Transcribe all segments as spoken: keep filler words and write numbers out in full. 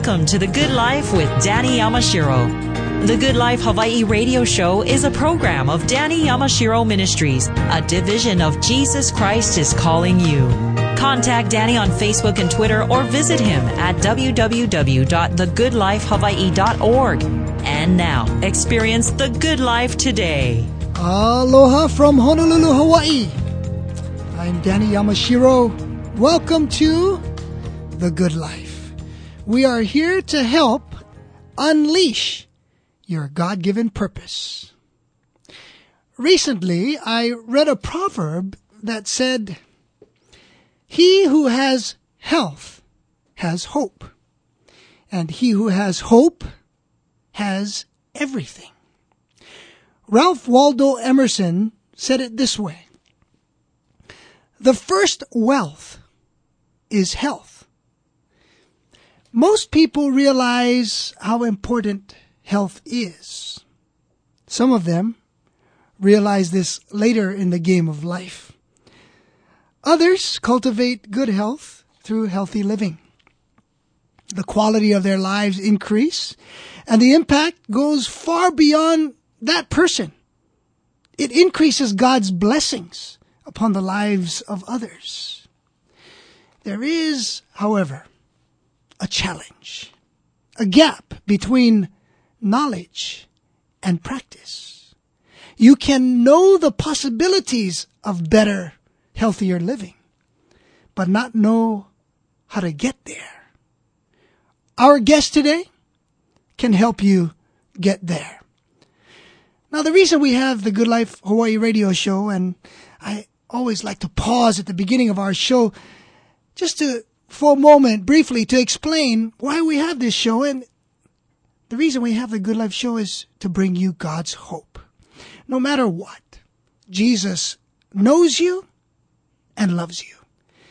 Welcome to The Good Life with Danny Yamashiro. The Good Life Hawaii radio show is a program of Danny Yamashiro Ministries, a division of Jesus Christ is Calling You. Contact Danny on Facebook and Twitter or visit him at w w w dot the good life hawaii dot org. And now, experience the good life today. Aloha from Honolulu, Hawaii. I'm Danny Yamashiro. Welcome to The Good Life. We are here to help unleash your God-given purpose. Recently, I read a proverb that said, "He who has health has hope, and he who has hope has everything." Ralph Waldo Emerson said it this way: "The first wealth is health." Most people realize how important health is. Some of them realize this later in the game of life. Others cultivate good health through healthy living. The quality of their lives increase, and the impact goes far beyond that person. It increases God's blessings upon the lives of others. There is, however, a challenge, a gap between knowledge and practice. You can know the possibilities of better, healthier living, but not know how to get there. Our guest today can help you get there. Now, the reason we have the Good Life Hawaii radio show, and I always like to pause at the beginning of our show just to, for a moment, briefly, to explain why we have this show. And the reason we have the Good Life show is to bring you God's hope. No matter what, Jesus knows you and loves you.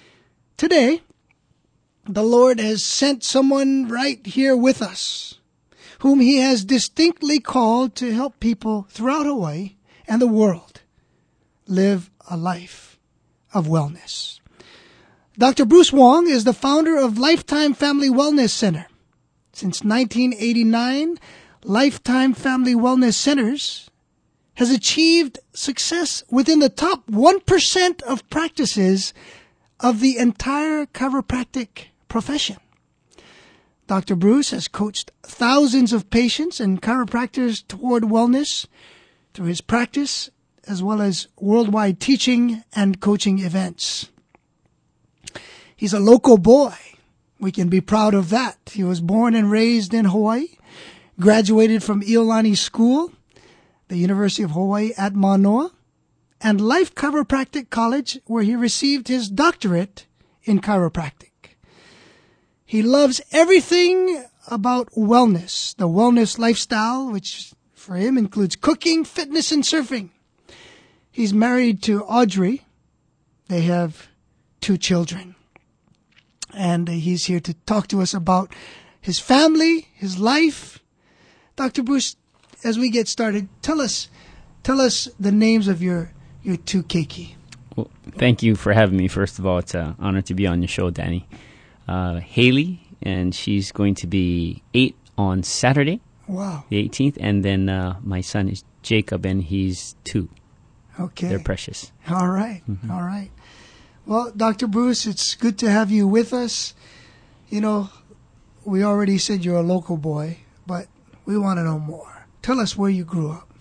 Today, the Lord has sent someone right here with us, whom he has distinctly called to help people throughout Hawaii and the world live a life of wellness. Doctor Bruce Wong is the founder of Lifetime Family Wellness Center. Since nineteen eighty-nine, Lifetime Family Wellness Centers has achieved success within the top one percent of practices of the entire chiropractic profession. Doctor Bruce has coached thousands of patients and chiropractors toward wellness through his practice, as well as worldwide teaching and coaching events. He's a local boy. We can be proud of that. He was born and raised in Hawaii, graduated from Iolani School, the University of Hawaii at Manoa, and Life Chiropractic College, where he received his doctorate in chiropractic. He loves everything about wellness, the wellness lifestyle, which for him includes cooking, fitness, and surfing. He's married to Audrey. They have two children. And he's here to talk to us about his family, his life. Doctor Bruce, as we get started, tell us, tell us the names of your, your two keiki. Well, thank you for having me. First of all, it's an honor to be on your show, Danny. Uh, Haley, and she's going to be eight on Saturday, wow, the eighteenth. And then uh, my son is Jacob, and he's two. Okay. They're precious. All right. Mm-hmm. All right. Well, Doctor Bruce, it's good to have you with us. You know, we already said you're a local boy, but we want to know more. Tell us where you grew up.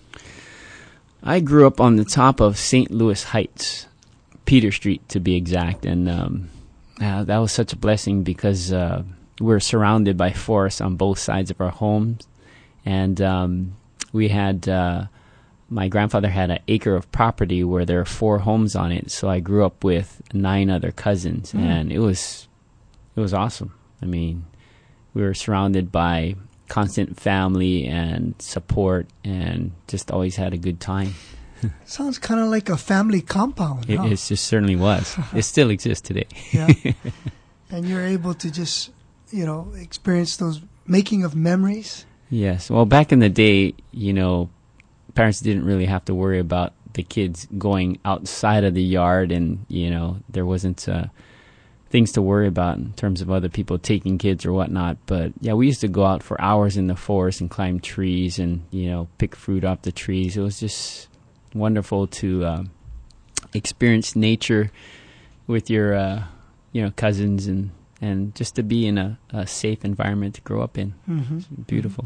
I grew up on the top of Saint Louis Heights, Peter Street to be exact, and um, uh, that was such a blessing because uh, we're surrounded by forests on both sides of our homes, and um, we had... Uh, My grandfather had an acre of property where there are four homes on it, so I grew up with nine other cousins, mm. and it was it was awesome. I mean, we were surrounded by constant family and support, and just always had a good time. Sounds kind of like a family compound. It, huh? it just certainly was. It still exists today. Yeah, and you're able to just, you know, experience those making of memories. Yes. Well, back in the day, you know, parents didn't really have to worry about the kids going outside of the yard, and, you know, there wasn't uh, things to worry about in terms of other people taking kids or whatnot. But yeah, we used to go out for hours in the forest and climb trees and, you know, pick fruit off the trees. It was just wonderful to uh, experience nature with your, uh, you know, cousins and, and just to be in a, a safe environment to grow up in. Mm-hmm. It's beautiful.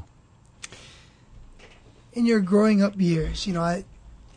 In your growing up years, you know, I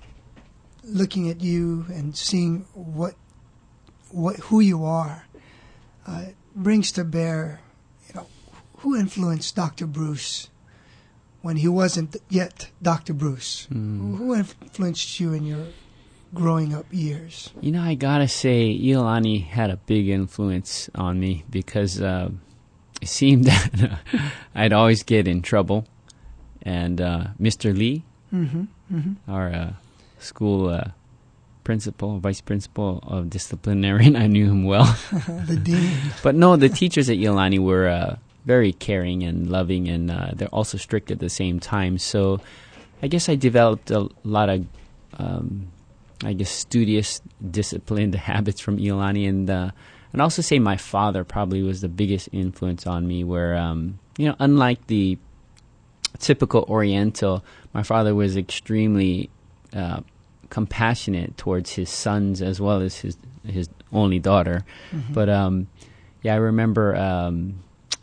looking at you and seeing what what who you are uh, brings to bear, you know, who influenced Doctor Bruce when he wasn't yet Doctor Bruce? Mm. Who influenced you in your growing up years? You know, I gotta say, Iolani had a big influence on me because uh, it seemed that I'd always get in trouble. And uh, Mister Lee, mm-hmm, mm-hmm. our uh, school uh, principal, vice principal of disciplinarian, I knew him well. The dean. But no, the teachers at Iolani were uh, very caring and loving, and uh, they're also strict at the same time. So I guess I developed a lot of, um, I guess, studious, disciplined habits from Iolani. And uh, and also say my father probably was the biggest influence on me, where, um, you know, unlike the typical Oriental, my father was extremely uh, compassionate towards his sons as well as his his only daughter. Mm-hmm. But um, yeah, I remember um,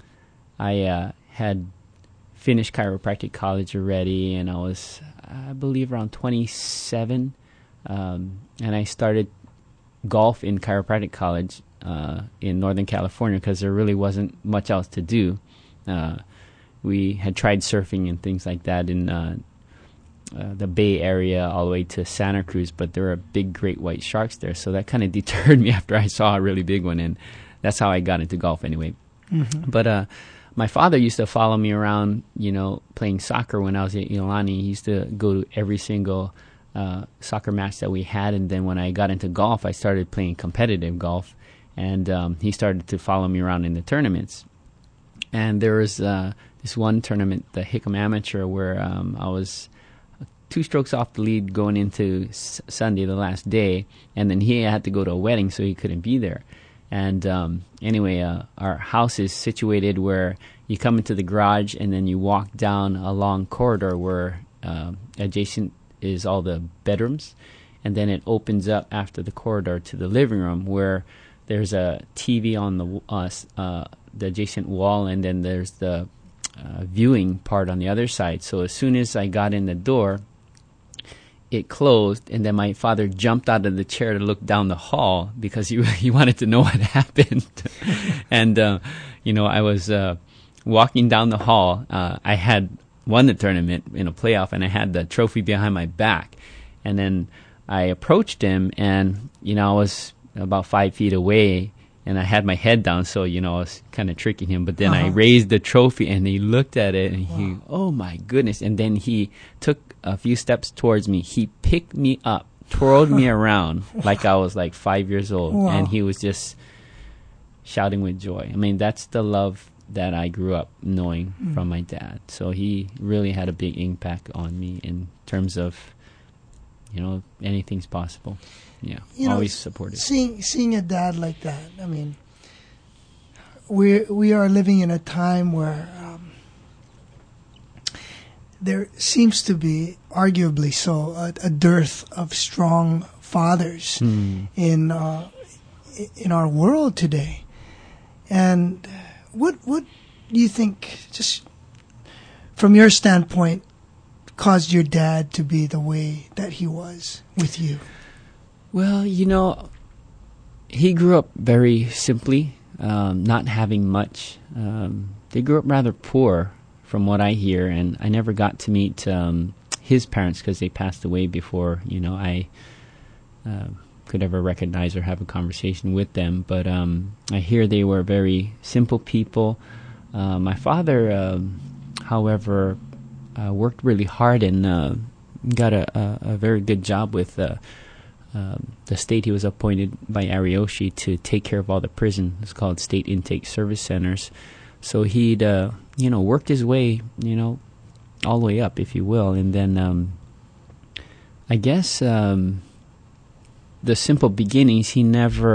I uh, had finished chiropractic college already, and I was, I believe, around twenty-seven, um, and I started golf in chiropractic college uh, in Northern California because there really wasn't much else to do. Uh, We had tried surfing and things like that in uh, uh, the Bay Area all the way to Santa Cruz, but there were big great white sharks there, so that kind of deterred me after I saw a really big one, and that's how I got into golf anyway. Mm-hmm. But uh, my father used to follow me around, you know, playing soccer when I was at Iolani. He used to go to every single uh, soccer match that we had, and then when I got into golf, I started playing competitive golf, and um, he started to follow me around in the tournaments. And there was uh, this one tournament, the Hickam Amateur, where um, I was two strokes off the lead going into s- Sunday, the last day, and then he had to go to a wedding, so he couldn't be there. And um, anyway, uh, our house is situated where you come into the garage, and then you walk down a long corridor where uh, adjacent is all the bedrooms, and then it opens up after the corridor to the living room, where there's a T V on the uh, uh, the adjacent wall, and then there's the uh, viewing part on the other side. So as soon as I got in the door, it closed, and then my father jumped out of the chair to look down the hall because he he wanted to know what happened. And uh, you know, I was uh, walking down the hall. Uh, I had won the tournament in a playoff, and I had the trophy behind my back. And then I approached him, and you know, I was about five feet away, and I had my head down, so, you know, I was kind of tricking him. But then uh-huh. I raised the trophy, and he looked at it, and wow. he, oh, my goodness. And then he took a few steps towards me. He picked me up, twirled me around like I was like five years old. Wow. And he was just shouting with joy. I mean, that's the love that I grew up knowing mm. from my dad. So he really had a big impact on me in terms of, you know, anything's possible. Yeah, you always know, supportive. Seeing seeing a dad like that, I mean, we we are living in a time where um, there seems to be, arguably so, a, a dearth of strong fathers hmm. in uh, in our world today. And what what do you think, just from your standpoint, caused your dad to be the way that he was with you? Well, you know, he grew up very simply, um, not having much. Um, they grew up rather poor, from what I hear, and I never got to meet um, his parents because they passed away before, you know, I uh, could ever recognize or have a conversation with them. But um, I hear they were very simple people. Uh, my father, um, however, uh, worked really hard and uh, got a, a, a very good job with uh, Um, the state. He was appointed by Ariyoshi to take care of all the prison. It's called State Intake Service Centers. So he'd, uh, you know, worked his way, you know, all the way up, if you will. And then um, I guess um, the simple beginnings, he never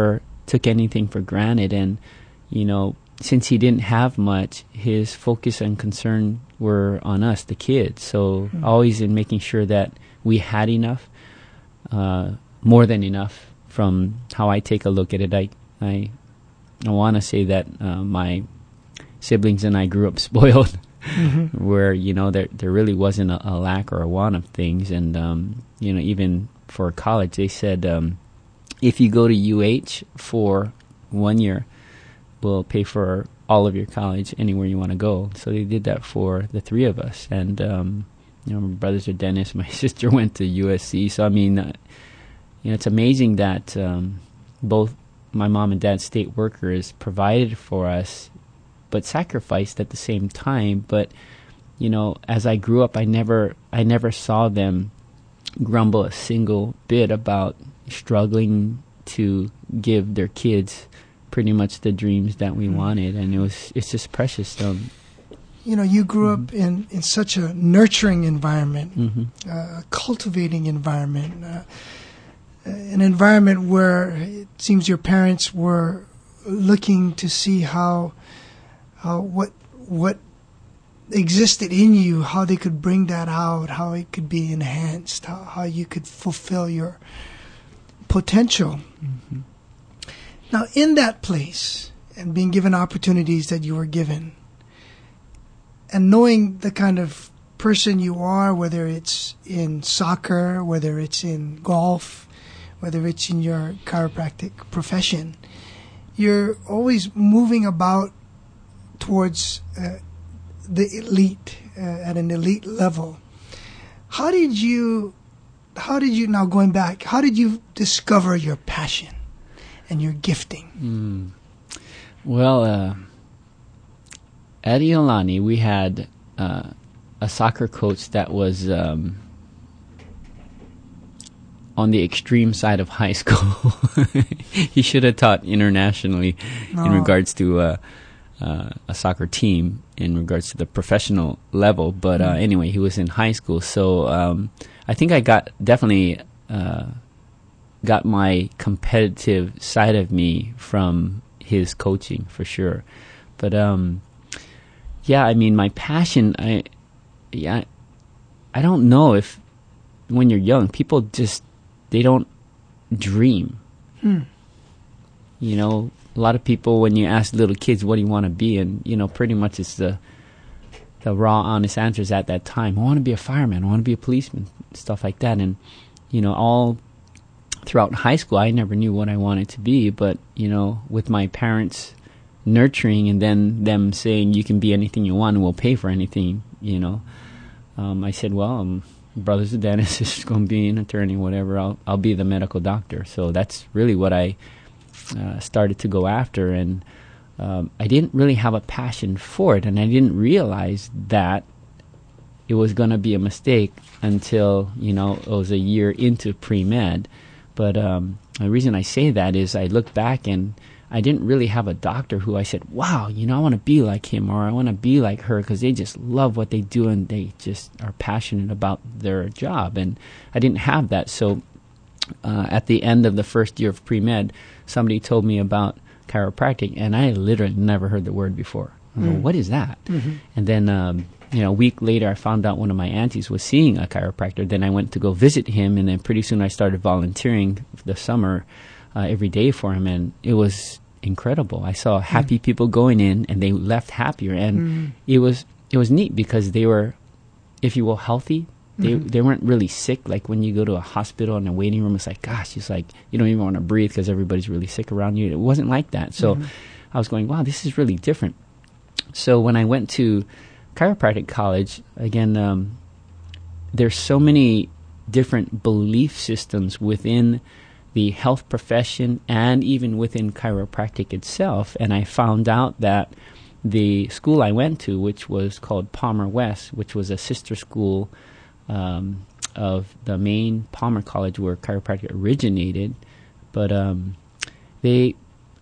took anything for granted. And, you know, since he didn't have much, his focus and concern were on us, the kids. So mm-hmm. always in making sure that we had enough, uh, more than enough. From how I take a look at it, I I, I want to say that uh, my siblings and I grew up spoiled, mm-hmm. where, you know, there there really wasn't a, a lack or a want of things. And, um, you know, even for college, they said, um, if you go to U H for one year, we'll pay for all of your college anywhere you want to go. So they did that for the three of us. And, um, you know, my brothers are dentists. My sister went to U S C. So, I mean, uh, you know, it's amazing that um, both my mom and dad, state workers, provided for us, but sacrificed at the same time. But, you know, as I grew up, I never, I never saw them grumble a single bit about struggling to give their kids pretty much the dreams that we mm-hmm. wanted, and it was, it's just precious. Um, you know, you grew mm-hmm. up in, in such a nurturing environment, mm-hmm. uh, a cultivating environment. Uh, an environment where it seems your parents were looking to see how, how what what existed in you, how they could bring that out, how it could be enhanced, how, how you could fulfill your potential. Mm-hmm. Now, in that place, and being given opportunities that you were given, and knowing the kind of person you are, whether it's in soccer, whether it's in golf, whether it's in your chiropractic profession, you're always moving about towards uh, the elite, uh, at an elite level. How did you, how did you, now going back, how did you discover your passion and your gifting? Mm. Well, uh, at Iolani, we had uh, a soccer coach that was um, on the extreme side of high school. He should have taught internationally oh. in regards to uh, uh, a soccer team, in regards to the professional level. But uh, mm. anyway, he was in high school. So um, I think I got definitely uh, got my competitive side of me from his coaching, for sure. But um, yeah, I mean, my passion, I yeah, I don't know if when you're young, people just, they don't dream. Hmm. You know, a lot of people, when you ask little kids, what do you want to be? And, you know, pretty much it's the the raw, honest answers at that time. I want to be a fireman. I want to be a policeman, stuff like that. And, you know, all throughout high school, I never knew what I wanted to be. But, you know, with my parents nurturing and then them saying, you can be anything you want and we'll pay for anything, you know, um, I said, well, um, brother's a dentist, sister's going to be an attorney, whatever, I'll I'll be the medical doctor. So that's really what I uh, started to go after. And um, I didn't really have a passion for it, and I didn't realize that it was going to be a mistake until, you know, it was a year into pre-med. But um, the reason I say that is I look back and I didn't really have a doctor who I said, wow, you know, I want to be like him or I want to be like her, because they just love what they do and they just are passionate about their job. And I didn't have that. So uh, at the end of the first year of pre-med, somebody told me about chiropractic, and I literally never heard the word before. I was mm. like, what is that? Mm-hmm. And then, um, you know, a week later, I found out one of my aunties was seeing a chiropractor. Then I went to go visit him, and then pretty soon I started volunteering the summer uh, every day for him, and it was incredible. I saw happy mm. people going in, and they left happier, and mm. it was it was neat because they were, if you will, healthy. They mm-hmm. they weren't really sick. Like when you go to a hospital in a waiting room, it's like, gosh, it's like you don't even want to breathe because everybody's really sick around you. It wasn't like that. So mm-hmm. I was going, wow, this is really different. So when I went to chiropractic college, again, um, there's so many different belief systems within the health profession and even within chiropractic itself. And I found out that the school I went to, which was called Palmer West, which was a sister school um, of the main Palmer College where chiropractic originated, but um, they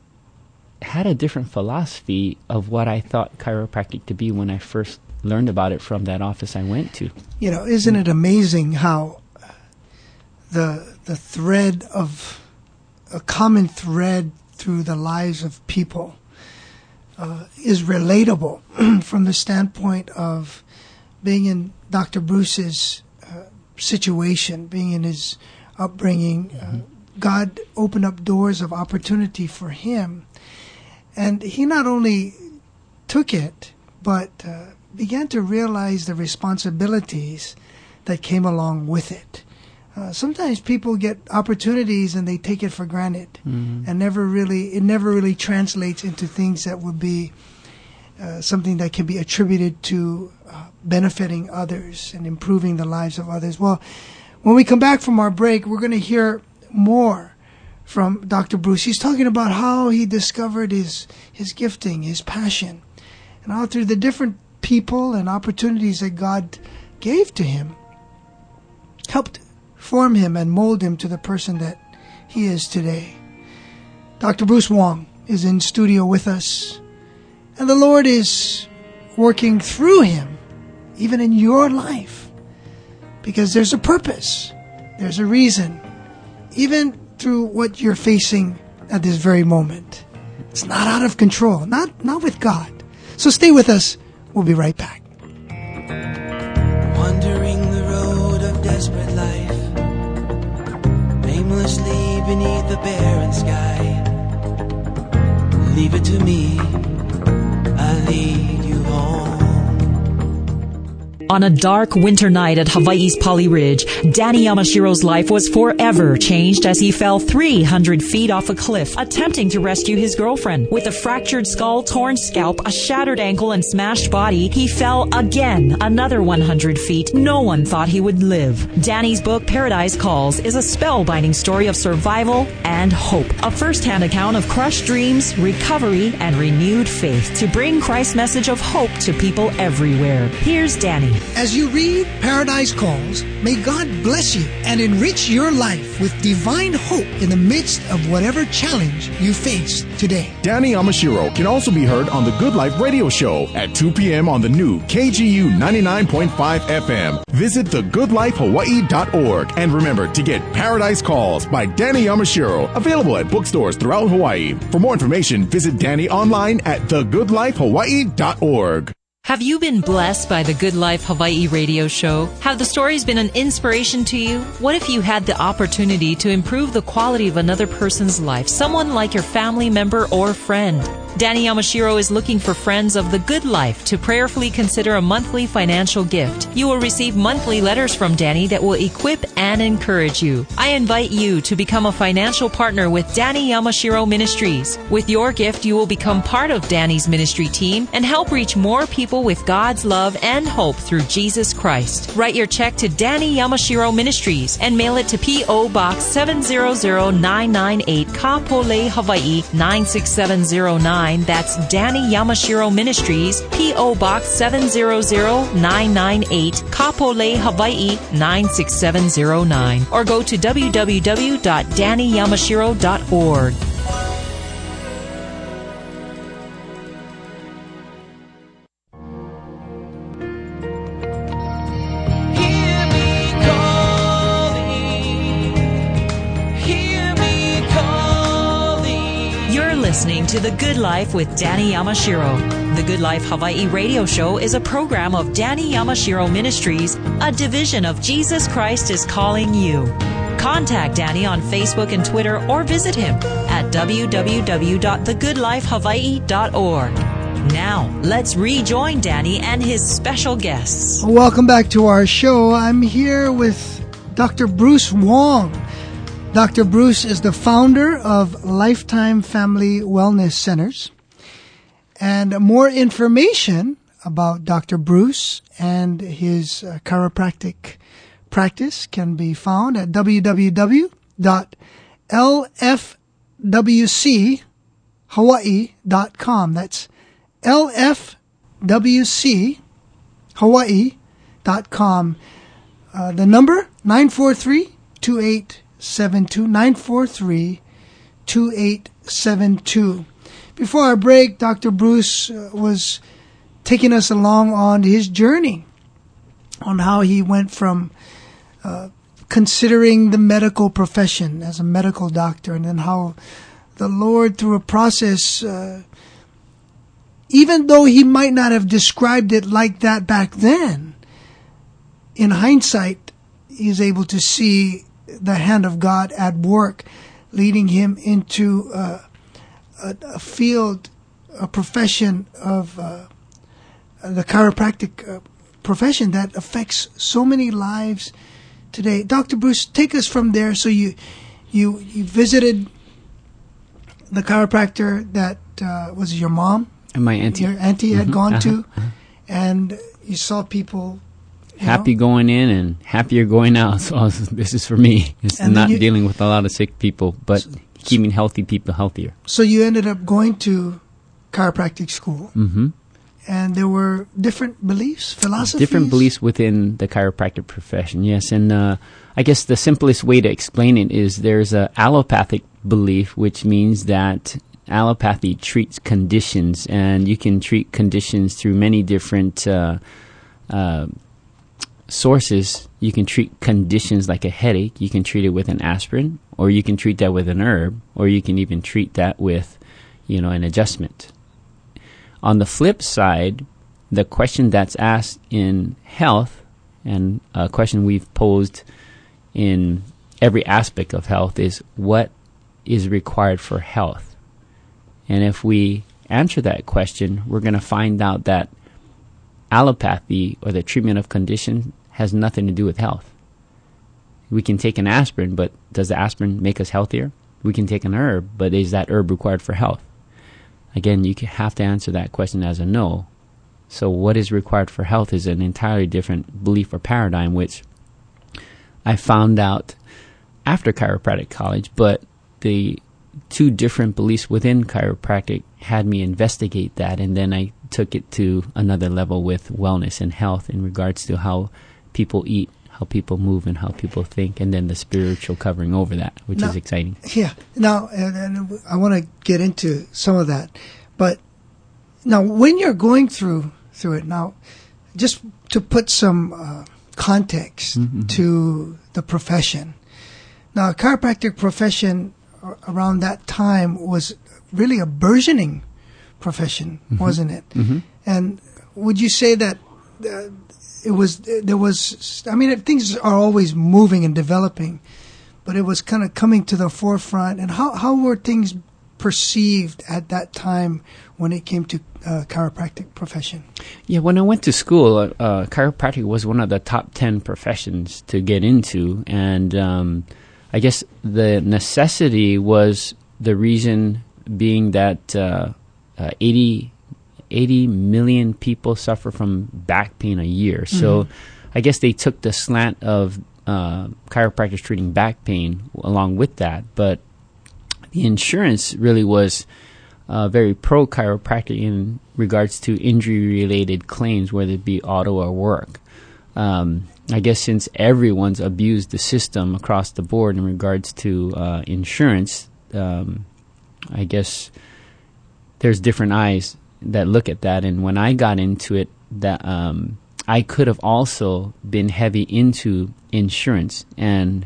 had a different philosophy of what I thought chiropractic to be when I first learned about it from that office I went to. You know, isn't it amazing how the the thread of a common thread through the lives of people uh, is relatable from the standpoint of being in Doctor Bruce's uh, situation, being in his upbringing. Uh, God opened up doors of opportunity for him. And he not only took it, but uh, began to realize the responsibilities that came along with it. Uh, sometimes people get opportunities and they take it for granted, mm-hmm. and never really it never really translates into things that would be uh, something that can be attributed to uh, benefiting others and improving the lives of others. Well, when we come back from our break, we're going to hear more from Doctor Bruce. He's talking about how he discovered his his gifting, his passion, and how through the different people and opportunities that God gave to him, helped form him and mold him to the person that he is today. Doctor Bruce Wong is in studio with us, and the Lord is working through him, even in your life, because there's a purpose, there's a reason, even through what you're facing at this very moment. It's not out of control, not not with God. So stay with us. We'll be right back. Wandering the road of desperate life, aimlessly beneath the barren sky. Leave it to me, I'll lead you home. On a dark winter night at Hawaii's Pali Ridge, Danny Yamashiro's life was forever changed as he fell three hundred feet off a cliff, attempting to rescue his girlfriend. With a fractured skull, torn scalp, a shattered ankle, and smashed body, he fell again another one hundred feet. No one thought he would live. Danny's book, Paradise Calls, is a spellbinding story of survival and hope. A first-hand account of crushed dreams, recovery, and renewed faith to bring Christ's message of hope to people everywhere. Here's Danny. As you read Paradise Calls, may God bless you and enrich your life with divine hope in the midst of whatever challenge you face today. Danny Yamashiro can also be heard on the Good Life Radio Show at two p.m. on the new K G U ninety-nine point five F M. Visit the good life hawaii dot org and remember to get Paradise Calls by Danny Yamashiro, available at bookstores throughout Hawaii. For more information, visit Danny online at the good life hawaii dot org. Have you been blessed by the Good Life Hawaii radio show? Have the stories been an inspiration to you? What if you had the opportunity to improve the quality of another person's life, someone like your family member or friend? Danny Yamashiro is looking for friends of the good life to prayerfully consider a monthly financial gift. You will receive monthly letters from Danny that will equip and encourage you. I invite you to become a financial partner with Danny Yamashiro Ministries. With your gift, you will become part of Danny's ministry team and help reach more people with God's love and hope through Jesus Christ. Write your check to Danny Yamashiro Ministries and mail it to P O. Box seven zero zero nine nine eight, Kapolei, Hawaii nine six seven zero nine. That's Danny Yamashiro Ministries, P O. Box seven zero zero nine nine eight, Kapolei, Hawaii nine six seven zero nine. Or go to w w w dot danny yamashiro dot org. Listening to The Good Life with Danny Yamashiro. The Good Life Hawaii radio show is a program of Danny Yamashiro Ministries, a division of Jesus Christ is Calling You. Contact Danny on Facebook and Twitter or visit him at w w w dot the good life hawaii dot org. Now, let's rejoin Danny and his special guests. Welcome back to our show. I'm here with Doctor Bruce Wong. Doctor Bruce is the founder of Lifetime Family Wellness Centers. And more information about Doctor Bruce and his uh, chiropractic practice can be found at w w w dot l f w c hawaii dot com. That's l f w c hawaii dot com. Uh, the number, nine four three, two eight seven two, nine four three, two eight seven two. Before our break, Doctor Bruce uh, was taking us along on his journey on how he went from uh, considering the medical profession as a medical doctor, and then how the Lord, through a process, uh, even though he might not have described it like that back then, in hindsight, he's able to see the hand of God at work, leading him into uh, a, a field, a profession of uh, the chiropractic uh, profession that affects so many lives today. Doctor Bruce, take us from there. So you you you visited the chiropractor that uh, was your mom, and my auntie. Your auntie had mm-hmm. gone uh-huh. to, and you saw people you happy know? going in and happier going out. So this is for me. It's And not you- dealing with a lot of sick people, but keeping healthy people healthier. So you ended up going to chiropractic school, Mm-hmm. and there were different beliefs, philosophies. Different beliefs within the chiropractic profession, yes. And uh, I guess the simplest way to explain it is there's a allopathic belief, which means that allopathy treats conditions, and you can treat conditions through many different uh, uh, sources. You can treat conditions like a headache. You can treat it with an aspirin, or you can treat that with an herb, or you can even treat that with, you know, an adjustment. On the flip side, the question that's asked in health, and a question we've posed in every aspect of health, is what is required for health? And if we answer that question, we're going to find out that allopathy, or the treatment of condition, has nothing to do with health. We can take an aspirin, but does the aspirin make us healthier? We can take an herb, but is that herb required for health? Again, you have to answer that question as a no. So what is required for health is an entirely different belief or paradigm, which I found out after chiropractic college, but the two different beliefs within chiropractic had me investigate that, and then I took it to another level with wellness and health in regards to how people eat, how people move, and how people think, and then the spiritual covering over that, which Now- is exciting. Yeah. Now, and, and I want to get into some of that, but now when you're going through through it, now, just to put some uh, context Mm-hmm. to the profession. Now, chiropractic profession a- around that time was really a burgeoning profession, Mm-hmm. wasn't it? Mm-hmm. And would you say that uh, it was there was? I mean, things are always moving and developing, but it was kind of coming to the forefront. And how how were things perceived at that time when it came to uh, chiropractic profession? Yeah, when I went to school, uh, uh, chiropractic was one of the top ten professions to get into, and um, I guess the necessity was the reason being that uh, uh, eighty, eighty million people suffer from back pain a year. So I guess they took the slant of uh, chiropractors treating back pain along with that, but the insurance really was uh, very pro chiropractic in regards to injury-related claims, whether it be auto or work. Um, I guess since everyone's abused the system across the board in regards to uh, insurance, um, I guess there's different eyes that look at that. And when I got into it, that um, I could have also been heavy into insurance, and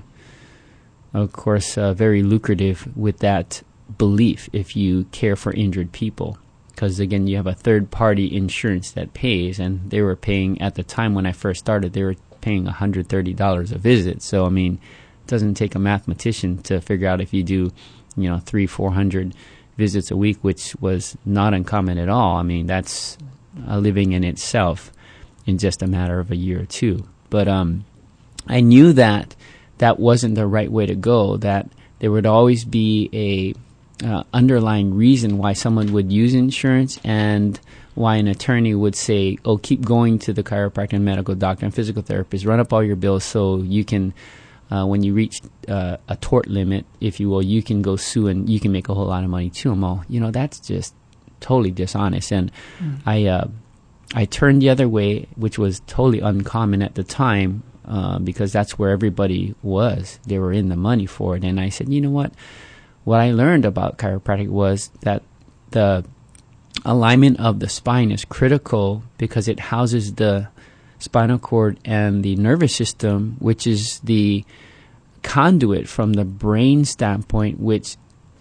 of course, uh, very lucrative with that belief if you care for injured people. Because, again, you have a third-party insurance that pays, and they were paying, at the time when I first started, they were paying one hundred thirty dollars a visit. So, I mean, it doesn't take a mathematician to figure out if you do, you know, three, four hundred visits a week, which was not uncommon at all. I mean, that's a living in itself in just a matter of a year or two. But um, I knew that that wasn't the right way to go, that there would always be a uh, underlying reason why someone would use insurance, and why an attorney would say, oh, keep going to the chiropractor and medical doctor and physical therapist, run up all your bills so you can, uh, when you reach uh, a tort limit, if you will, you can go sue and you can make a whole lot of money too. I'm all, you know, that's just totally dishonest. And mm. I, uh, I turned the other way, which was totally uncommon at the time, Uh, because that's where everybody was. They were in the money for it. And I said, you know what? What I learned about chiropractic was that the alignment of the spine is critical because it houses the spinal cord and the nervous system, which is the conduit from the brain standpoint, which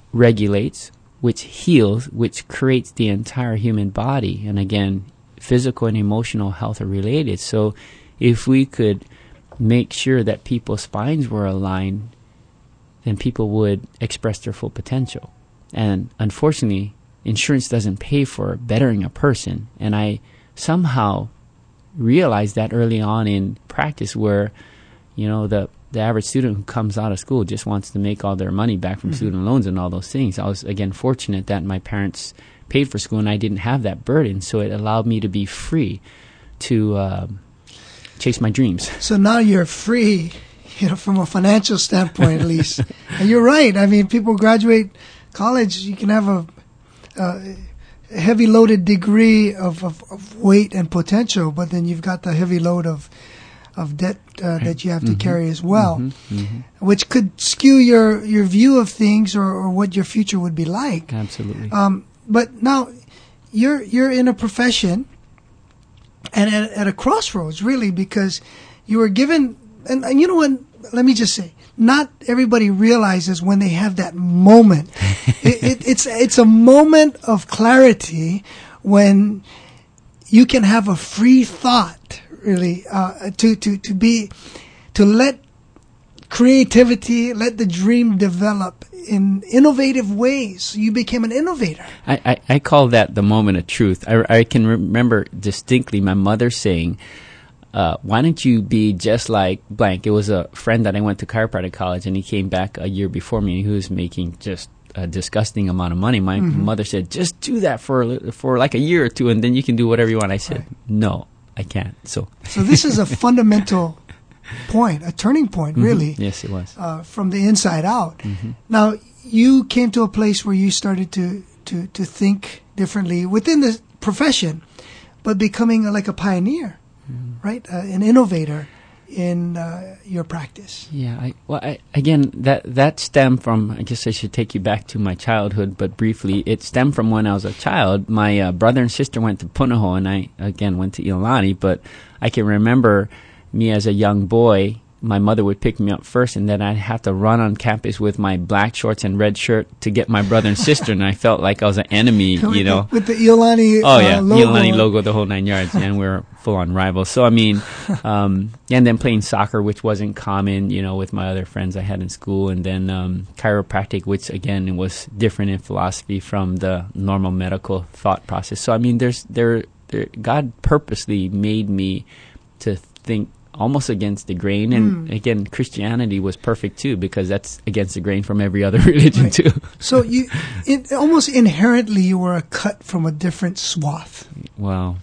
regulates, which heals, which creates the entire human body. And again, physical and emotional health are related. So if we could make sure that people's spines were aligned, then people would express their full potential. And unfortunately, insurance doesn't pay for bettering a person. And I somehow realized that early on in practice, where, you know, the, the average student who comes out of school just wants to make all their money back from mm-hmm. student loans and all those things. I was, again, fortunate that my parents paid for school and I didn't have that burden. So it allowed me to be free to uh, chase my dreams. So now you're free, you know, from a financial standpoint at least. And you're right. I mean, people graduate college, you can have a, a heavy loaded degree of, of, of weight and potential, but then you've got the heavy load of of debt uh, that you have to mm-hmm. carry as well, mm-hmm. Mm-hmm. which could skew your, your view of things or, or what your future would be like. Absolutely. Um, but now you're you're in a profession and at, at a crossroads, really, because you were given, and, and you know what, let me just say, not everybody realizes when they have that moment. it, it, it's it's a moment of clarity when you can have a free thought, really, uh, to, to, to be, to let creativity, let the dream develop in innovative ways. You became an innovator. I, I, I call that the moment of truth. I, I can remember distinctly my mother saying, Uh, why don't you be just like blank? It was a friend that I went to chiropractic college, and he came back a year before me, and he was making just a disgusting amount of money. My mm-hmm. mother said, just do that for for like a year or two, and then you can do whatever you want. I said, right. no, I can't. So so this is a fundamental point, a turning point, mm-hmm. really. Yes, it was. Uh, from the inside out. Mm-hmm. Now, you came to a place where you started to, to, to think differently within the profession, but becoming a, like a pioneer. Right, uh, an innovator in uh, your practice. Yeah, I, well, I, again, that that stemmed from. I guess I should take you back to my childhood, but briefly, it stemmed from when I was a child. My uh, brother and sister went to Punahou, and I again went to Iolani. But I can remember me as a young boy. My mother would pick me up first, and then I'd have to run on campus with my black shorts and red shirt to get my brother and sister, and I felt like I was an enemy, you know. The, with the Iolani oh, yeah, uh, logo. Iolani logo, the whole nine yards, and we were full-on rivals. So, I mean, um, and then playing soccer, which wasn't common, you know, with my other friends I had in school, and then um, chiropractic, which, again, was different in philosophy from the normal medical thought process. So, I mean, there's there, there God purposely made me to think almost against the grain, and mm. again, Christianity was perfect too, because that's against the grain from every other religion right. too. So you, it, almost inherently, you were a cut from a different swath. Well,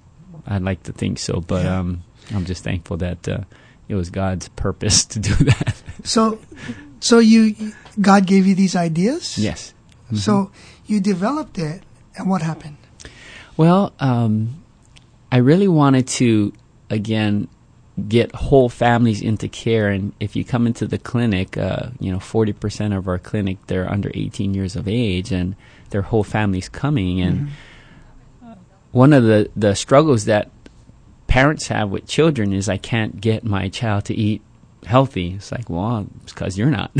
I'd like to think so, but yeah. um, I'm just thankful that uh, it was God's purpose to do that. So, so you, God gave you these ideas? Yes. Mm-hmm. So you developed it, and what happened? Well, um, I really wanted to, again, get whole families into care. And if you come into the clinic, uh, you know, forty percent of our clinic, they're under eighteen years of age, and their whole family's coming. And mm-hmm. one of the, the struggles that parents have with children is, I can't get my child to eat healthy. It's like, well, it's because you're not.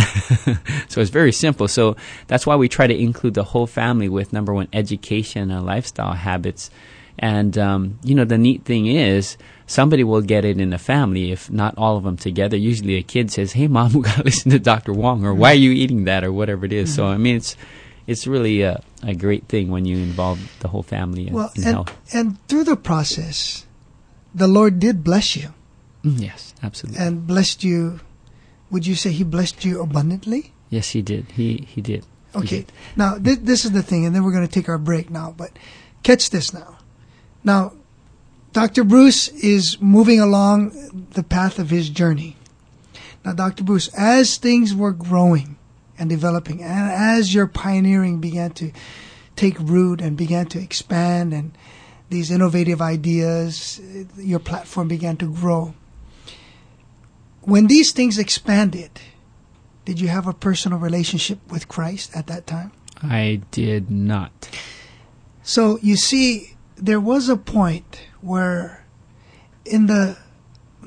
So it's very simple. So that's why we try to include the whole family with, number one, education and lifestyle habits. And, um, you know, the neat thing is, somebody will get it in the family, if not all of them together. Usually a kid says, hey, Mom, we got to listen to Doctor Wong, or why are you eating that, or whatever it is. Mm-hmm. So, I mean, it's it's really a, a great thing when you involve the whole family in, well, in and, health. And through the process, the Lord did bless you. Mm, yes, absolutely. And blessed you, would you say He blessed you abundantly? Yes, He did. He, he did. Okay. He did. Now, th- this is the thing, and then we're going to take our break now. But catch this now. Now, Doctor Bruce is moving along the path of his journey. Now, Doctor Bruce, as things were growing and developing, and as your pioneering began to take root and began to expand, and these innovative ideas, your platform began to grow, when these things expanded, did you have a personal relationship with Christ at that time? I did not. So, you see, there was a point where in the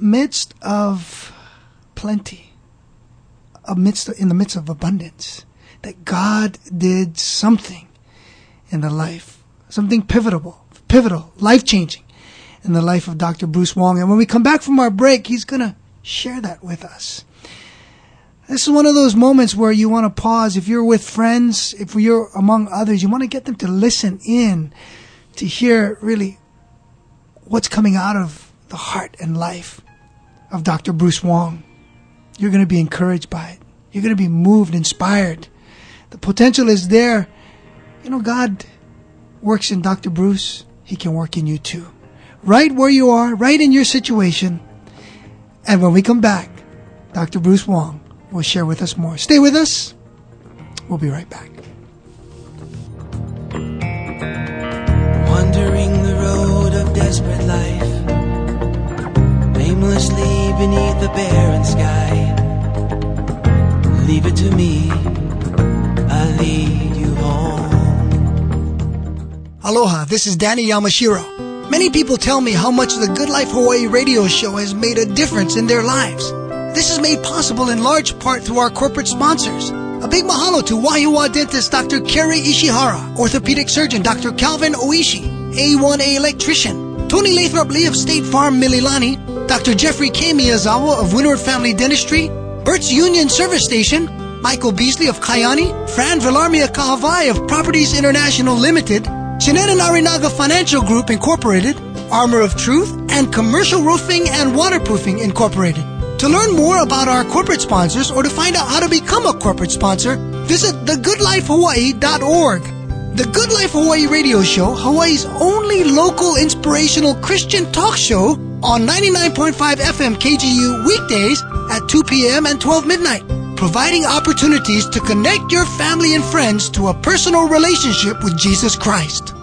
midst of plenty, amidst in the midst of abundance, that God did something in the life, something pivotal, pivotal, life-changing in the life of Doctor Bruce Wong. And when we come back from our break, he's going to share that with us. This is one of those moments where you want to pause. If you're with friends, if you're among others, you want to get them to listen in to hear really what's coming out of the heart and life of Doctor Bruce Wong. You're going to be encouraged by it. You're going to be moved, inspired. The potential is there. You know, God works in Doctor Bruce. He can work in you too. Right where you are, right in your situation. And when we come back, Doctor Bruce Wong will share with us more. Stay with us. We'll be right back. Wandering the road of desperate life, aimlessly beneath the barren sky. Leave it to me, I'll lead you home. Aloha, this is Danny Yamashiro. Many people tell me how much the Good Life Hawaii radio show has made a difference in their lives. This is made possible in large part through our corporate sponsors. A big mahalo to Wahiawa dentist Doctor Kerry Ishihara, orthopedic surgeon Doctor Calvin Oishi, A one A electrician, Tony Lathrop Lee of State Farm Mililani, Doctor Jeffrey K. Miyazawa of Windward Family Dentistry, Bert's Union Service Station, Michael Beasley of Kayani, Fran Villarmia Kahavai of Properties International Limited, Chinet and Arinaga Financial Group Incorporated, Armor of Truth, and Commercial Roofing and Waterproofing Incorporated. To learn more about our corporate sponsors or to find out how to become a corporate sponsor, visit the good life hawaii dot org. The Good Life Hawaii radio show, Hawaii's only local inspirational Christian talk show on ninety-nine point five F M K G U weekdays at two p.m. and twelve midnight, providing opportunities to connect your family and friends to a personal relationship with Jesus Christ.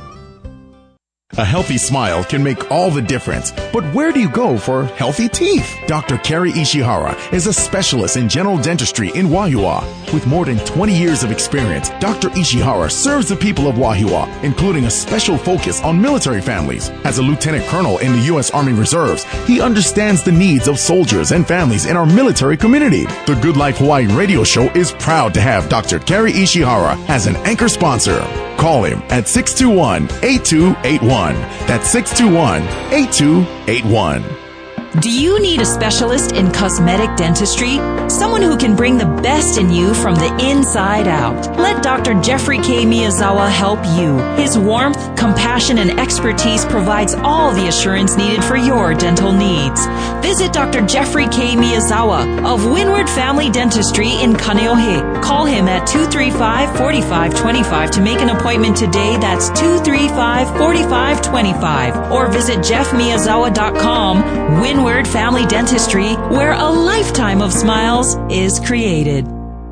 A healthy smile can make all the difference. But where do you go for healthy teeth? Doctor Kerry Ishihara is a specialist in general dentistry in Wahiawa. With more than twenty years of experience, Doctor Ishihara serves the people of Wahiawa, including a special focus on military families. As a lieutenant colonel in the U S Army Reserves, he understands the needs of soldiers and families in our military community. The Good Life Hawaii radio show is proud to have Doctor Kerry Ishihara as an anchor sponsor. Call him at six two one, eight two eight one. That's six two one, eight two eight one. Do you need a specialist in cosmetic dentistry? Someone who can bring the best in you from the inside out. Let Doctor Jeffrey K. Miyazawa help you. His warmth, compassion, and expertise provides all the assurance needed for your dental needs. Visit Doctor Jeffrey K. Miyazawa of Windward Family Dentistry in Kaneohe. Call him at two three five, four five two five to make an appointment today. That's two three five, four five two five. Or visit jeff miyazawa dot com. Windward Windward Family Dentistry, where a lifetime of smiles is created.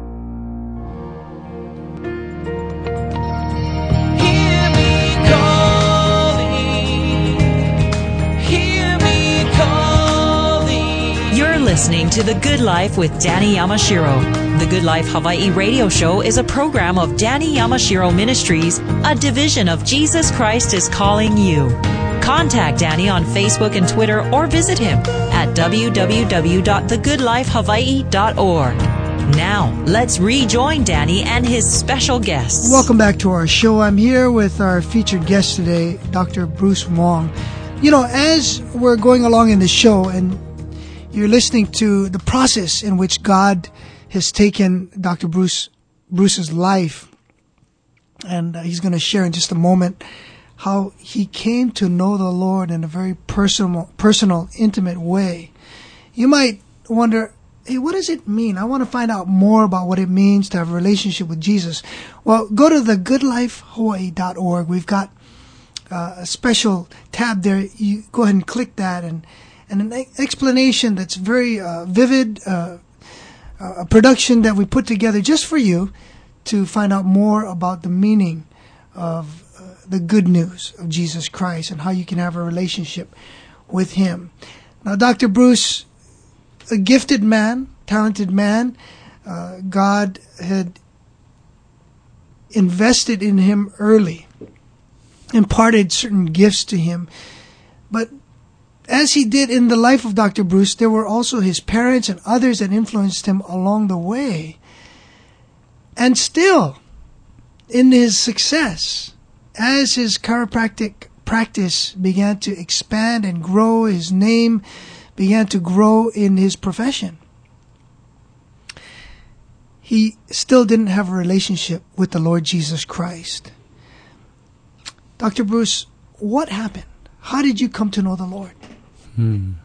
Hear me calling, hear me calling. You're listening to The Good Life with Danny Yamashiro. The Good Life Hawaii radio show is a program of Danny Yamashiro Ministries, a division of Jesus Christ is Calling You. Contact Danny on Facebook and Twitter or visit him at w w w dot the good life hawaii dot org. Now, let's rejoin Danny and his special guests. Welcome back to our show. I'm here with our featured guest today, Doctor Bruce Wong. You know, as we're going along in the show and you're listening to the process in which God has taken Doctor Bruce Bruce's life, and uh, he's going to share in just a moment how he came to know the Lord in a very personal, personal, intimate way. You might wonder, hey, what does it mean? I want to find out more about what it means to have a relationship with Jesus. Well, go to the good life hawaii dot org. We've got uh, a special tab there. You go ahead and click that, and, and an explanation that's very uh, vivid, uh, a production that we put together just for you to find out more about the meaning of the good news of Jesus Christ and how you can have a relationship with him. Now, Doctor Bruce, a gifted man, talented man, uh, God had invested in him early, imparted certain gifts to him. But as he did in the life of Doctor Bruce, there were also his parents and others that influenced him along the way. And still, in his success, as his chiropractic practice began to expand and grow, his name began to grow in his profession, he still didn't have a relationship with the Lord Jesus Christ. Doctor Bruce, what happened? How did you come to know the Lord? Hmm.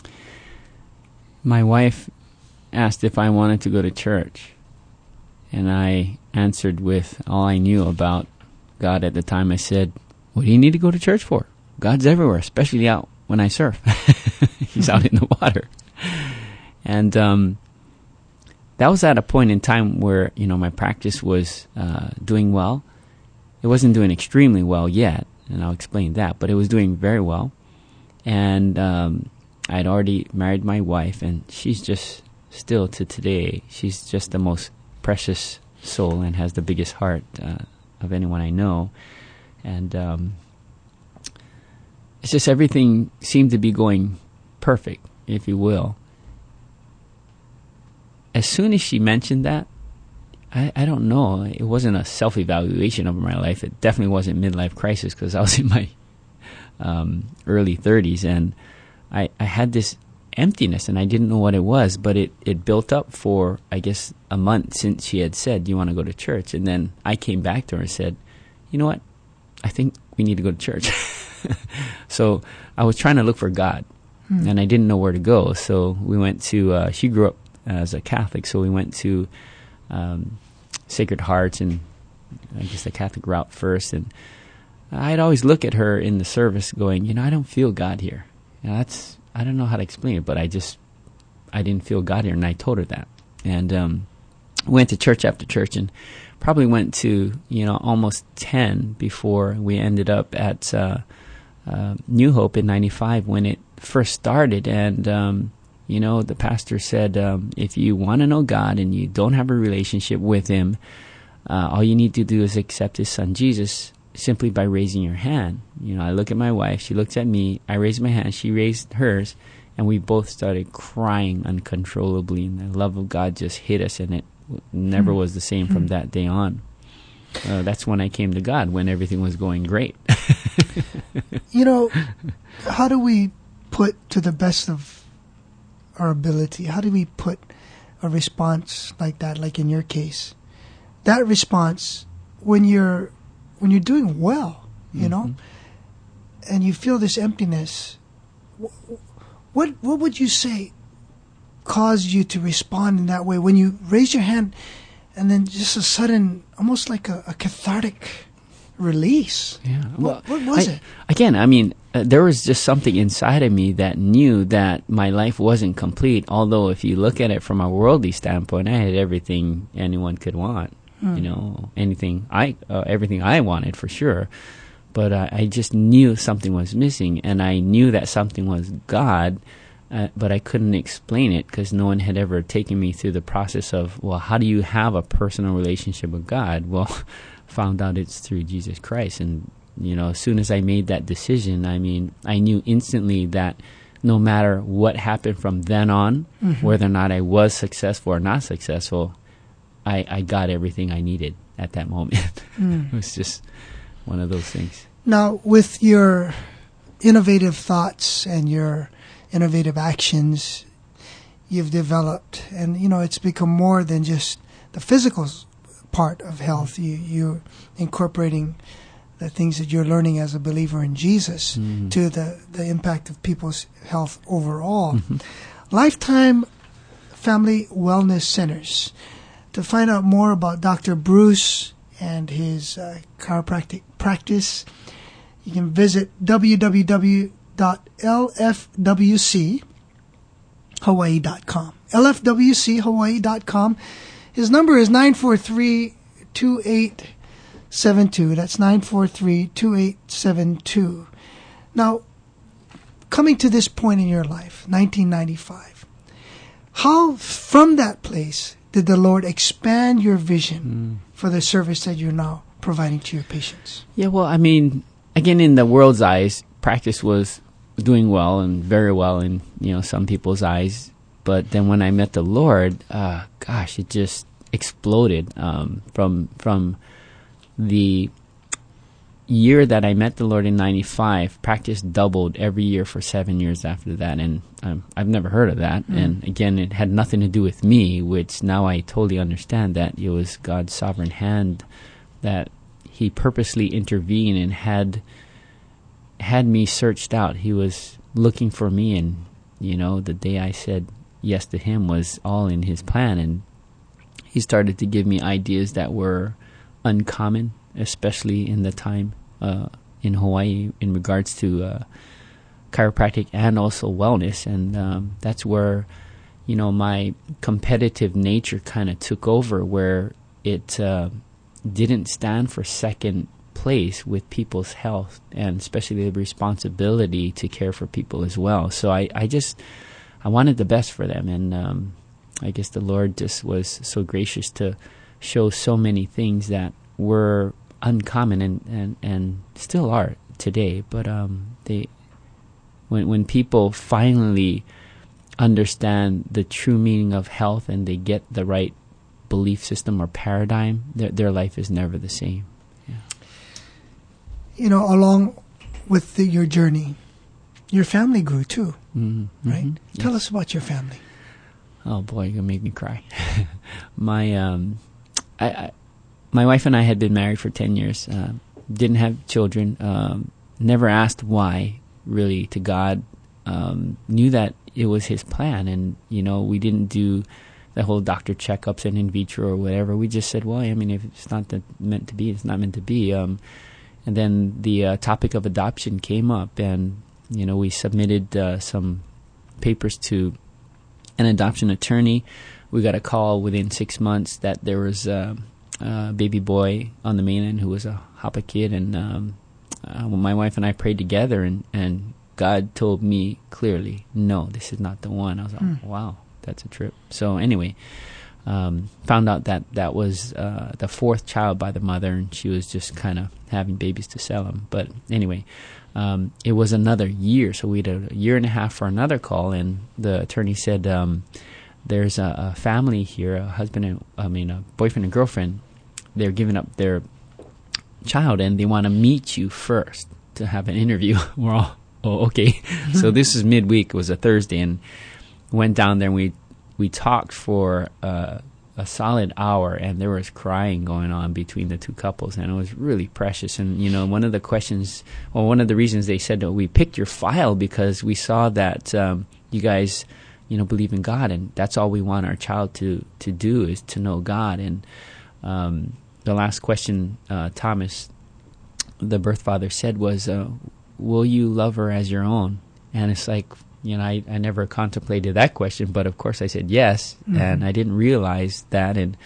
My wife asked if I wanted to go to church, and I answered with all I knew about God at the time. I said, what do you need to go to church for? God's everywhere, especially out when I surf. He's out in the water. And um, that was at a point in time where, you know, my practice was uh, doing well. It wasn't doing extremely well yet, and I'll explain that, but it was doing very well. And um, I'd already married my wife, and she's just still to today, she's just the most precious soul and has the biggest heart uh, of anyone I know. And um, it's just everything seemed to be going perfect, if you will. As soon as she mentioned that, I, I don't know, it wasn't a self-evaluation of my life. It definitely wasn't midlife crisis, because I was in my um, early thirties, and I, I had this emptiness, and I didn't know what it was, but it, it built up for, I guess, a month since she had said, do you want to go to church? And then I came back to her and said, you know what, I think we need to go to church. So I was trying to look for God, hmm. and I didn't know where to go. So we went to, uh, she grew up as a Catholic, so we went to um, Sacred Hearts, and I guess the Catholic route first. And I'd always look at her in the service going, you know, I don't feel God here. You know, that's, I don't know how to explain it, but I just, I didn't feel God here, and I told her that. And um, went to church after church, and probably went to, you know, almost ten before we ended up at uh, uh, New Hope in ninety-five when it first started. And, um, you know, the pastor said, um, if you want to know God and you don't have a relationship with Him, uh, all you need to do is accept His Son Jesus simply by raising your hand. You know, I look at my wife, she looks at me, I raised my hand, she raised hers, and we both started crying uncontrollably, and the love of God just hit us, and it never was the same from that day on. Uh, that's when I came to God, when everything was going great. You know, how do we put to the best of our ability, how do we put a response like that, like in your case? That response, when you're when you're doing well, you mm-hmm. know, and you feel this emptiness, what what would you say caused you to respond in that way when you raise your hand and then just a sudden, almost like a, a cathartic release? Yeah. Well, what, what was I, it? Again, I mean, uh, there was just something inside of me that knew that my life wasn't complete, although if you look at it from a worldly standpoint, I had everything anyone could want. Hmm. You know, anything I, uh, everything I wanted for sure, but uh, I just knew something was missing, and I knew that something was God, uh, but I couldn't explain it because no one had ever taken me through the process of, well, how do you have a personal relationship with God? Well, found out it's through Jesus Christ, and you know, as soon as I made that decision, I mean, I knew instantly that no matter what happened from then on, mm-hmm. whether or not I was successful or not successful, I, I got everything I needed at that moment. Mm. It was just one of those things. Now, with your innovative thoughts and your innovative actions you've developed, and, you know, it's become more than just the physical part of health. You, you're incorporating the things that you're learning as a believer in Jesus mm-hmm. to the, the impact of people's health overall. Mm-hmm. Lifetime Family Wellness Centers. To find out more about Doctor Bruce and his uh, chiropractic practice, you can visit w w w dot l f w c hawaii dot com. l f w c hawaii dot com. His number is nine four three, two eight seven two. That's nine four three, two eight seven two. Now, coming to this point in your life, nineteen ninety-five, how from that place did the Lord expand your vision mm. for the service that you're now providing to your patients? Yeah, well, I mean, again, in the world's eyes, practice was doing well and very well in, you know, some people's eyes. But then when I met the Lord, uh, gosh, it just, exploded um, from from the year that I met the Lord in ninety-five. Practice doubled every year for seven years after that, and um, I've never heard of that. Mm. And again, it had nothing to do with me, which now I totally understand that it was God's sovereign hand that He purposely intervened and had had me searched out. He was looking for me, and you know, the day I said yes to Him was all in His plan, and He started to give me ideas that were uncommon, especially in the time uh, in Hawaii in regards to uh, chiropractic and also wellness. And um, that's where, you know, my competitive nature kind of took over, where it uh, didn't stand for second place with people's health, and especially the responsibility to care for people as well. So I, I just, I wanted the best for them. And um, I guess the Lord just was so gracious to show so many things that were uncommon and, and, and still are today. But um, they, when when people finally understand the true meaning of health and they get the right belief system or paradigm, their their life is never the same. Yeah. You know, along with the, your journey, your family grew too, mm-hmm. right? Mm-hmm. Tell yes. us about your family. Oh boy, you're gonna make me cry. my um, I. I My wife and I had been married for ten years, uh, didn't have children, um, never asked why, really, to God. Um, knew that it was His plan, and, you know, we didn't do the whole doctor checkups and in vitro or whatever. We just said, well, I mean, if it's not the, meant to be, it's not meant to be. Um, and then the uh, topic of adoption came up, and, you know, we submitted uh, some papers to an adoption attorney. We got a call within six months that there was Uh, Uh, baby boy on the mainland who was a Hapa kid, and um, uh, when my wife and I prayed together, and, and God told me clearly, no, this is not the one. I was like, mm. wow, that's a trip. So anyway, um, found out that that was uh, the fourth child by the mother, and she was just kind of having babies to sell them. But anyway, um, it was another year, so we had a year and a half for another call, and the attorney said, um, there's a, a family here, a husband and, I mean, a boyfriend and girlfriend. They're giving up their child, and they want to meet you first to have an interview. We're all, oh, okay. Mm-hmm. So this is midweek. It was a Thursday, and went down there, and we we talked for uh, a solid hour, and there was crying going on between the two couples, and it was really precious. And, you know, one of the questions, well, one of the reasons they said that we picked your file because we saw that um, you guys, you know, believe in God, and that's all we want our child to, to do is to know God. And um, the last question uh, Thomas, the birth father, said was, uh, will you love her as your own? And it's like, you know, I, I never contemplated that question, but of course I said yes, mm-hmm. and I didn't realize that. And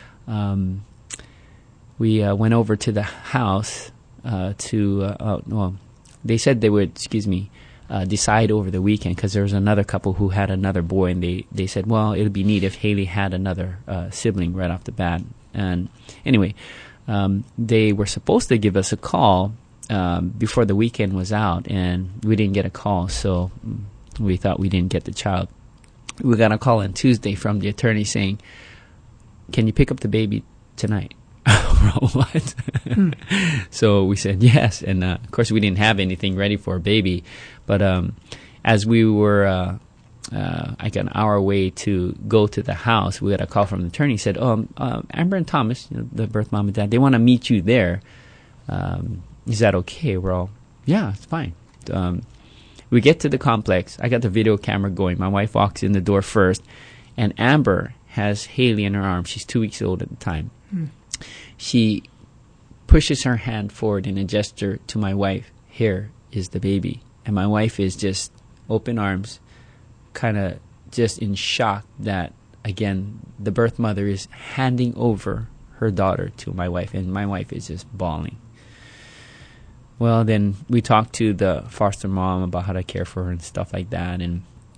um, we uh, went over to the house uh, to, uh, oh, well, they said they would, excuse me, uh, decide over the weekend, because there was another couple who had another boy, and they, they said, well, it would be neat if Haley had another uh, sibling right off the bat. And anyway, um, they were supposed to give us a call um, before the weekend was out, and we didn't get a call, so we thought we didn't get the child. We got a call on Tuesday from the attorney saying, can you pick up the baby tonight? What? Hmm. So we said yes, and uh, of course we didn't have anything ready for a baby, but um, as we were uh, uh, like an hour away to go to the house, we got a call from the attorney. He said, oh, um, uh, Amber and Thomas, you know, the birth mom and dad, they want to meet you there. Um, is that okay? We're all, yeah, it's fine. Um, we get to the complex. I got the video camera going. My wife walks in the door first, and Amber has Haley in her arms. She's two weeks old at the time. Hmm. She pushes her hand forward in a gesture to my wife. Here is the baby. And my wife is just open arms, kind of just in shock that, again, the birth mother is handing over her daughter to my wife, and my wife is just bawling. Well, then we talked to the foster mom about how to care for her and stuff like that, and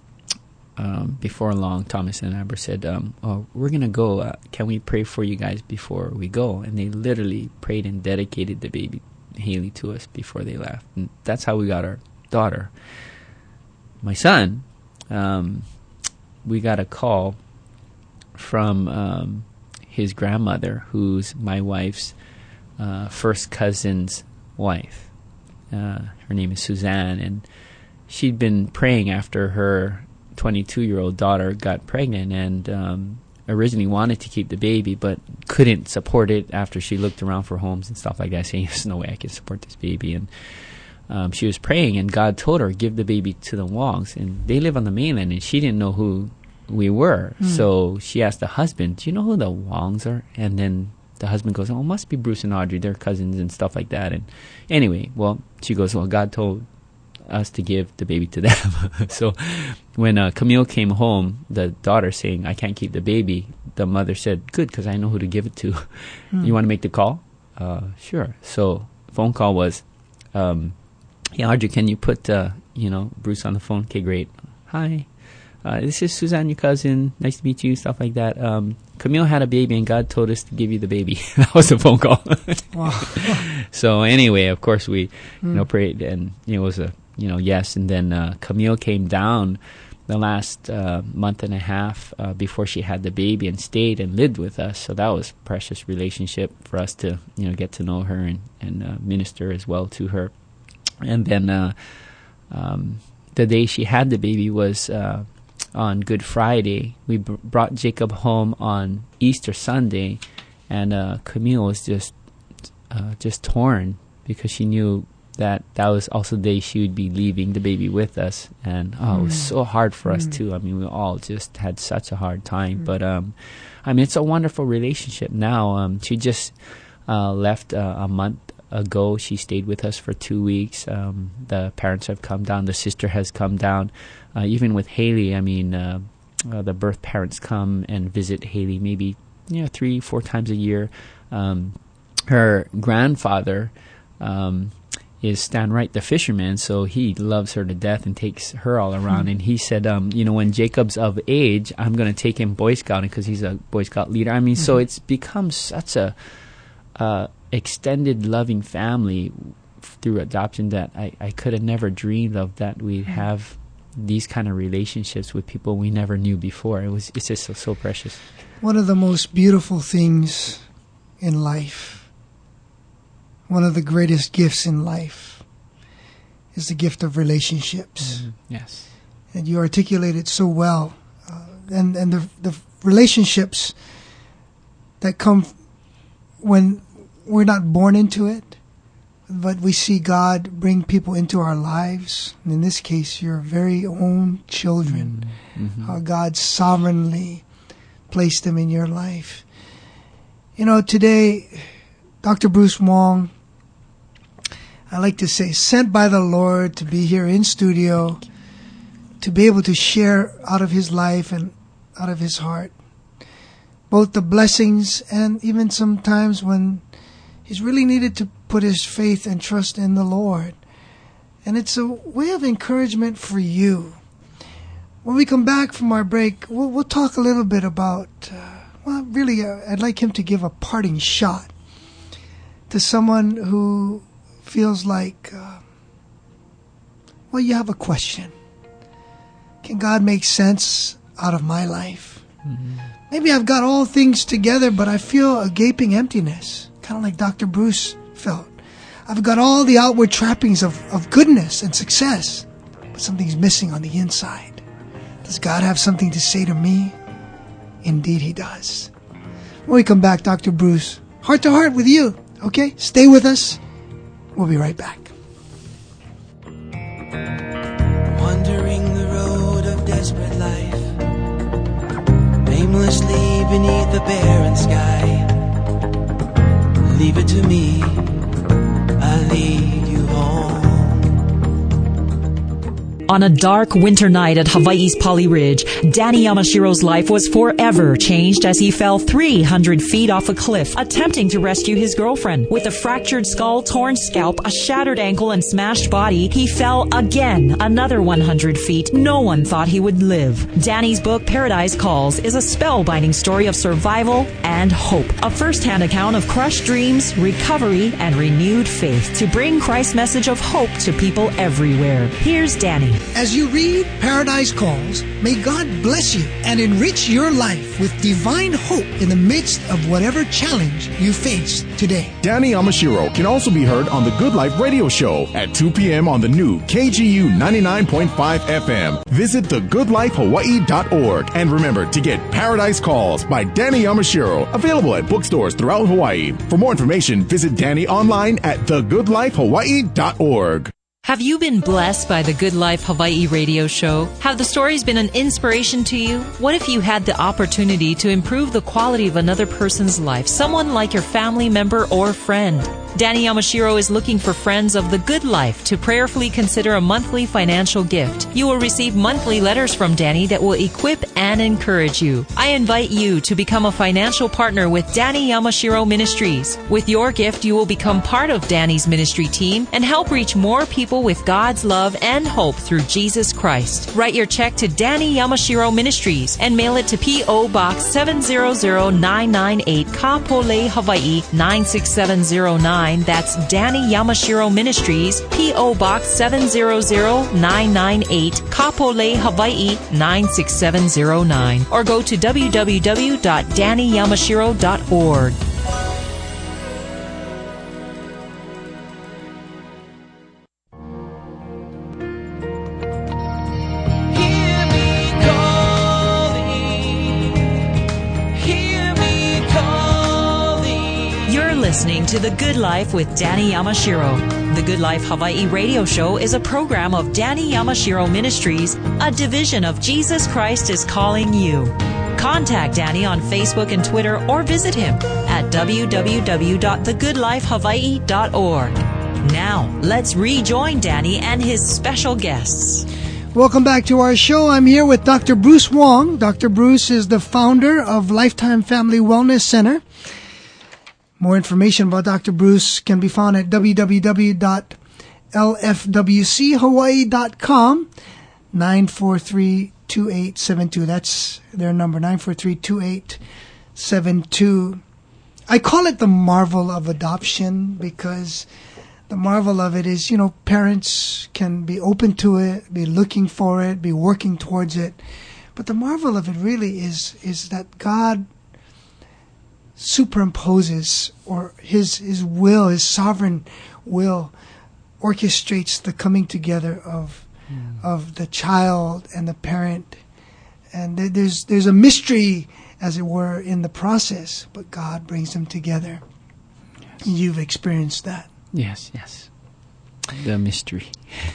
Um, before long, Thomas and Amber said, um, oh, we're going to go. Uh, can we pray for you guys before we go? And they literally prayed and dedicated the baby, Haley, to us before they left. And that's how we got our daughter. My son, um, we got a call from um, his grandmother, who's my wife's uh, first cousin's wife. Uh, her name is Suzanne, and she'd been praying after her twenty-two-year-old daughter got pregnant, and um, originally wanted to keep the baby, but couldn't support it after she looked around for homes and stuff like that, saying, there's no way I can support this baby. And um, she was praying, and God told her, give the baby to the Wongs. And they live on the mainland, and she didn't know who we were. Mm. So she asked the husband, do you know who the Wongs are? And then the husband goes, oh, it must be Bruce and Audrey. They're cousins and stuff like that. And anyway, well, she goes, well, God told us to give the baby to them. So when uh, Camille came home, the daughter saying, I can't keep the baby, the mother said, good, because I know who to give it to. Mm. You want to make the call? Uh, sure. So phone call was, um, yeah, Audrey, can you put, uh, you know, Bruce on the phone? Okay, great. Hi. Uh, this is Suzanne, your cousin. Nice to meet you, stuff like that. Um, Camille had a baby, and God told us to give you the baby. That was the phone call. Wow. So anyway, of course, we, mm. you know, prayed, and you know, it was a, you know, yes. And then uh, Camille came down the last uh, month and a half uh, before she had the baby, and stayed and lived with us. So that was a precious relationship for us to, you know, get to know her and, and uh, minister as well to her. And then uh, um, the day she had the baby was uh, on Good Friday. We b- brought Jacob home on Easter Sunday, and uh, Camille was just uh, just torn because she knew that that was also the day she would be leaving the baby with us. And oh, mm. it was so hard for mm. us too. I mean, we all just had such a hard time. Mm. But um, I mean, it's a wonderful relationship now. Um, she just uh, left uh, a month ago. She stayed with us for two weeks. Um, the parents have come down. The sister has come down. Uh, even with Haley, I mean, uh, uh, the birth parents come and visit Haley maybe you know three, four times a year. Um, her grandfather um, is Stan Wright, the fisherman, so he loves her to death and takes her all around. Mm-hmm. And he said, um, you know, when Jacob's of age, I'm going to take him Boy Scouting because he's a Boy Scout leader. I mean, mm-hmm. so it's become such a uh, extended, loving family f- through adoption that I, I could have never dreamed of, that we'd mm-hmm. have these kind of relationships with people we never knew before. It was it's just so, so precious. One of the most beautiful things in life, one of the greatest gifts in life, is the gift of relationships. Mm-hmm. Yes. And you articulate it so well. Uh, and and the the relationships that come when we're not born into it, but we see God bring people into our lives. And in this case, your very own children. Mm-hmm. How God sovereignly placed them in your life. You know, today, Doctor Bruce Wong, I like to say, sent by the Lord to be here in studio, to be able to share out of his life and out of his heart, both the blessings and even sometimes when he's really needed to put his faith and trust in the Lord. And it's a way of encouragement for you. When we come back from our break, we'll, we'll talk a little bit about, uh, well, really, uh, I'd like him to give a parting shot to someone who feels like, uh, well, you have a question. Can God make sense out of my life? Mm-hmm. Maybe I've got all things together, but I feel a gaping emptiness, kind of like Doctor Bruce felt. I've got all the outward trappings of, of goodness and success, but something's missing on the inside. Does God have something to say to me? Indeed he does. When we come back, Doctor Bruce, heart to heart with you, okay? Stay with us. We'll be right back. Wandering the road of desperate life, aimlessly beneath the barren sky. Leave it to me, I'll lead you home. On a dark winter night at Hawaii's Polly Ridge, Danny Yamashiro's life was forever changed as he fell three hundred feet off a cliff, attempting to rescue his girlfriend. With a fractured skull, torn scalp, a shattered ankle, and smashed body, he fell again another one hundred feet. No one thought he would live. Danny's book, Paradise Calls, is a spellbinding story of survival and hope. A first-hand account of crushed dreams, recovery, and renewed faith to bring Christ's message of hope to people everywhere. Here's Danny. As you read Paradise Calls, may God bless you and enrich your life with divine hope in the midst of whatever challenge you face today. Danny Yamashiro can also be heard on the Good Life Radio Show at two p.m. on the new K G U ninety-nine point five F M. Visit the good life hawaii dot org and remember to get Paradise Calls by Danny Yamashiro, available at bookstores throughout Hawaii. For more information, visit Danny online at the good life hawaii dot org. Have you been blessed by the Good Life Hawaii radio show? Have the stories been an inspiration to you? What if you had the opportunity to improve the quality of another person's life, someone like your family member or friend? Danny Yamashiro is looking for friends of the good life to prayerfully consider a monthly financial gift. You will receive monthly letters from Danny that will equip and encourage you. I invite you to become a financial partner with Danny Yamashiro Ministries. With your gift, you will become part of Danny's ministry team and help reach more people with God's love and hope through Jesus Christ. Write your check to Danny Yamashiro Ministries and mail it to P O. Box seven zero zero nine nine eight, Kapolei, Hawaii nine six seven zero nine. That's Danny Yamashiro Ministries, P O. Box seven zero zero nine nine eight, Kapolei, Hawaii nine six seven zero nine. Or go to w w w dot danny yamashiro dot org. Listening to The Good Life with Danny Yamashiro. The Good Life Hawaii radio show is a program of Danny Yamashiro Ministries, a division of Jesus Christ is Calling You. Contact Danny on Facebook and Twitter or visit him at w w w dot the good life hawaii dot org. Now, let's rejoin Danny and his special guests. Welcome back to our show. I'm here with Doctor Bruce Wong. Doctor Bruce is the founder of Lifetime Family Wellness Center. More information about Doctor Bruce can be found at w w w dot l f w c hawaii dot com, nine four three, two eight seven two. That's their number, nine four three, two eight seven two. I call it the marvel of adoption because the marvel of it is, you know, parents can be open to it, be looking for it, be working towards it. But the marvel of it really is is that God superimposes, or his his will, his sovereign will, orchestrates the coming together of mm. of the child and the parent, and th- there's there's a mystery, as it were, in the process. But God brings them together. Yes. You've experienced that. Yes, yes, the mystery,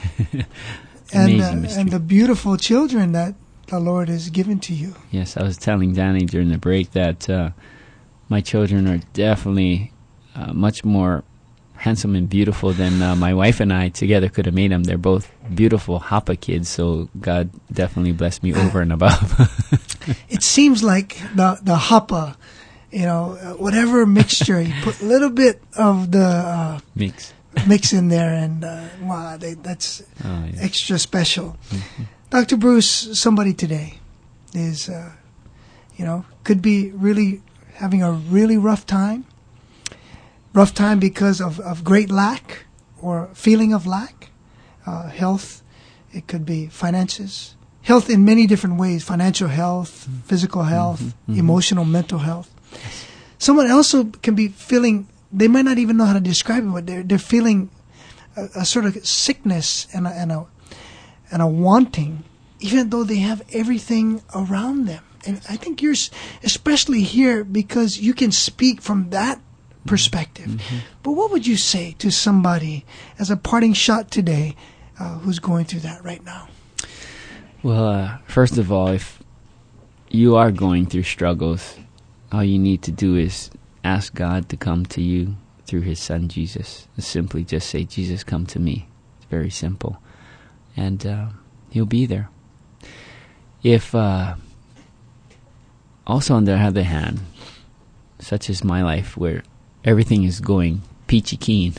and uh, mystery. and the beautiful children that the Lord has given to you. Yes, I was telling Danny during the break that. Uh, My children are definitely uh, much more handsome and beautiful than uh, my wife and I together could have made them. They're both beautiful Hapa kids, so God definitely blessed me over and above. It seems like the the Hapa, you know, whatever mixture, you put a little bit of the uh, mix mix in there, and uh, wow, they, that's oh, yeah. extra special. Mm-hmm. Doctor Bruce, somebody today is, uh, you know, could be really having a really rough time, rough time because of, of great lack or feeling of lack, uh, health, it could be finances, health in many different ways, financial health, mm-hmm. physical health, mm-hmm. emotional, mental health. Someone also can be feeling, they might not even know how to describe it, but they're, they're feeling a, a sort of sickness and a, and a, and a wanting, even though they have everything around them. And I think you're especially here because you can speak from that perspective. Mm-hmm. But what would you say to somebody as a parting shot today uh, who's going through that right now? Well, uh, first of all, if you are going through struggles, all you need to do is ask God to come to you through his son, Jesus. Simply just say, Jesus, come to me. It's very simple. And uh, he'll be there. If... Uh, Also, on the other hand, such as my life, where everything is going peachy keen,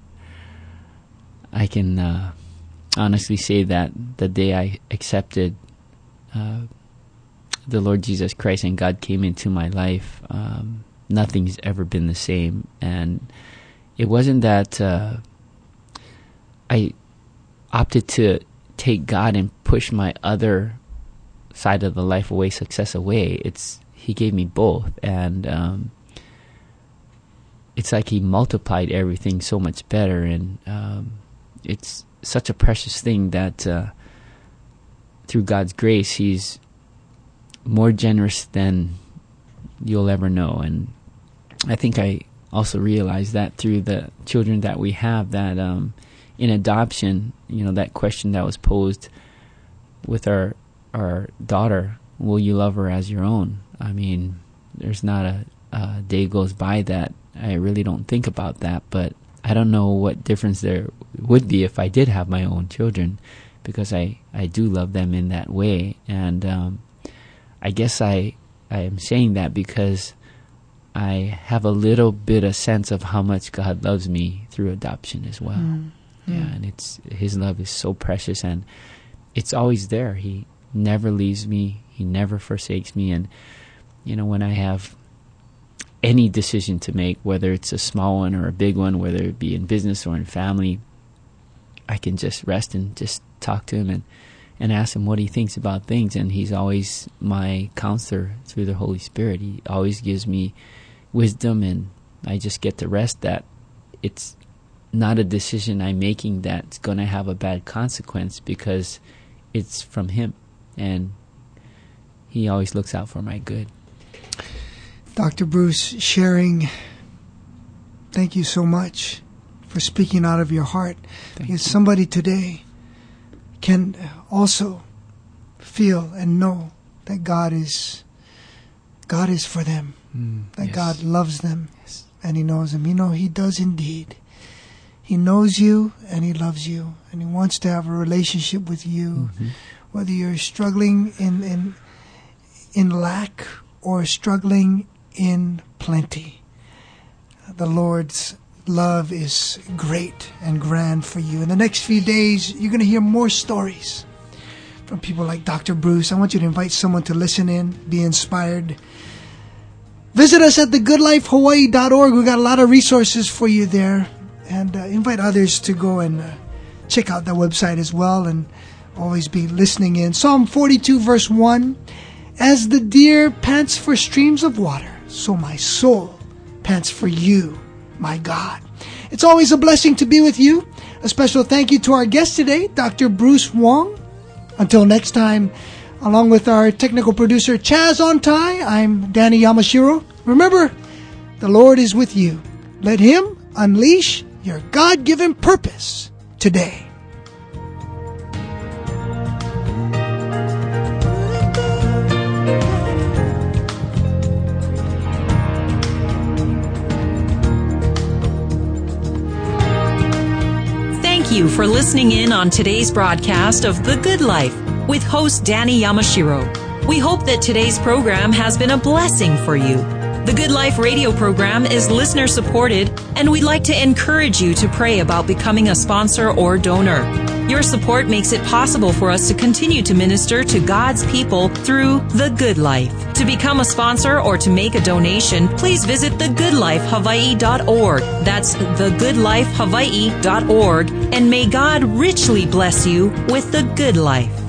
I can uh, honestly say that the day I accepted uh, the Lord Jesus Christ and God came into my life, um, nothing's ever been the same. And it wasn't that uh, I opted to take God and push my other side of the life away, success away. It's He gave me both, and um, it's like He multiplied everything so much better, and um, it's such a precious thing that uh, through God's grace, He's more generous than you'll ever know. And I think I also realized that through the children that we have, that um, in adoption, you know, that question that was posed with our our daughter, will you love her as your own? I mean, there's not a, a day goes by that I really don't think about that, but I don't know what difference there would be if I did have my own children, because I, I do love them in that way. And um, I guess I I am saying that because I have a little bit of sense of how much God loves me through adoption as well. Mm. Yeah, mm. and it's His love is so precious, and it's always there. He never leaves me. He never forsakes me. And, you know, when I have any decision to make, whether it's a small one or a big one, whether it be in business or in family, I can just rest and just talk to Him and, and ask Him what He thinks about things. And He's always my counselor through the Holy Spirit. He always gives me wisdom, and I just get to rest that it's not a decision I'm making that's going to have a bad consequence, because it's from Him, and He always looks out for my good. Doctor Bruce, sharing, thank you so much for speaking out of your heart. Thank because you. Somebody today can also feel and know that God is God is for them, mm, that yes. God loves them, yes. and He knows them. You know, He does indeed. He knows you, and He loves you, and He wants to have a relationship with you, mm-hmm. whether you're struggling in, in in lack or struggling in plenty. The Lord's love is great and grand for you. In the next few days, you're going to hear more stories from people like Doctor Bruce. I want you to invite someone to listen in, be inspired. Visit us at the good life hawaii dot org. We've got a lot of resources for you there. And uh, invite others to go and uh, check out that website as well, and always be listening in. Psalm forty-two, verse one, as the deer pants for streams of water, so my soul pants for you, my God. It's always a blessing to be with you. A special thank you to our guest today, Doctor Bruce Wong. Until next time, along with our technical producer, Chaz Ontai, I'm Danny Yamashiro. Remember, the Lord is with you. Let Him unleash your God-given purpose today. Thank you for listening in on today's broadcast of The Good Life with host Danny Yamashiro. We hope that today's program has been a blessing for you. The Good Life radio program is listener supported, and we'd like to encourage you to pray about becoming a sponsor or donor. Your support makes it possible for us to continue to minister to God's people through The Good Life. To become a sponsor or to make a donation, please visit the good life hawaii dot org. That's the good life hawaii dot org, and may God richly bless you with the good life.